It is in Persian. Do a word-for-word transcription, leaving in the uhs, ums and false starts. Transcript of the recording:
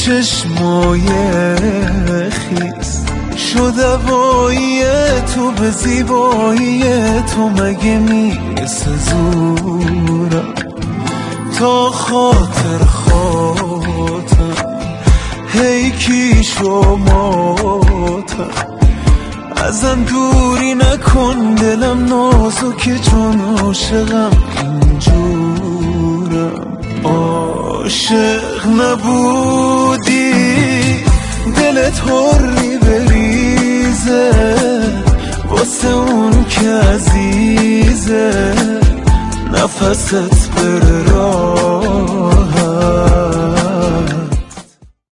چشمای خیس شد هوایی تو، به زیبایی تو مگه میرسه زورم؟ تا خاطر خاطر هی کیش و ماتم، ازم دوری نکن دلم نازکه چون عاشقم اینجورم. عاشق نبودی دلت حری بریزه واسه اون که عزیزه، نفست بره